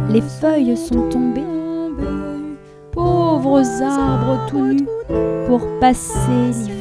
les feuilles sont tombées, pauvres arbres tout nus, pour passer l'hiver.